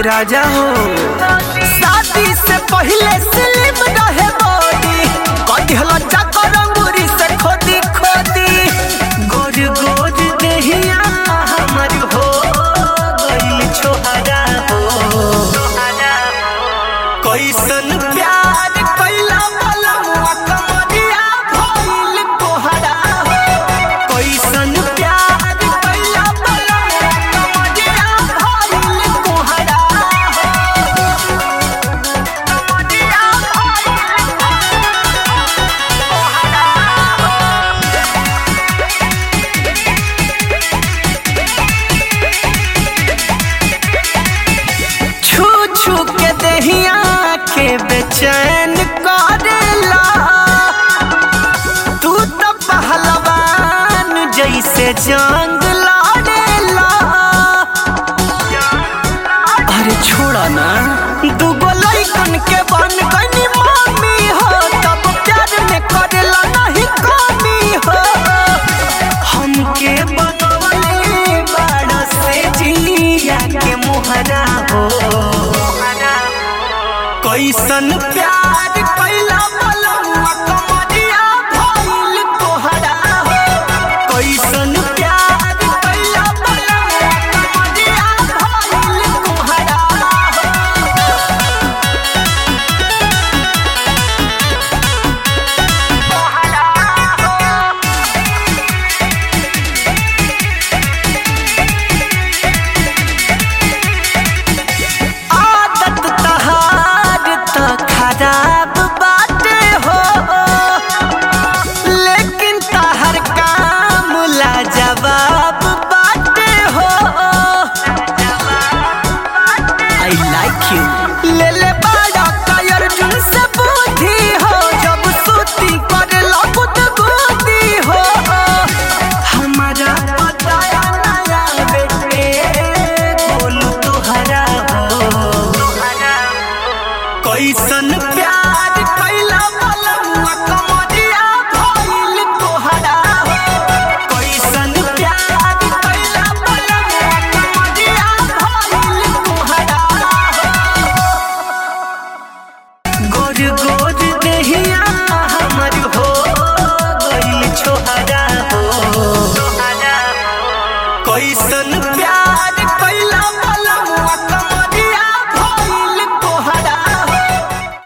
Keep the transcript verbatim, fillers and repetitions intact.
राजा हो। शादी से पहले स्लिम रहे बॉडी, कटिहला जाकर अंगूरी से खोदी खोदी, गोर गोर देहिया हमर हो गइल छोहरा हो। कैसन प्यार कैला बलमुआ कमरिया भइल तोहरा हो। कैसन प्यार कैला बलमुआ कमरिया भइल तोहरा हो। कमरिया भइल तोहरा हो। छू छू के देहिया के बेचैन करेला, तू तो पहलवान जैसे जंग लड़ेला। अरे छोड़ा ना, दूगो लइकन के बन गनी मामी हो, तब प्यार में करेला नहीं कमी हो। हमके बनवले बाड़ा से जिया के मोहरा हो। कैसन प्यार कैला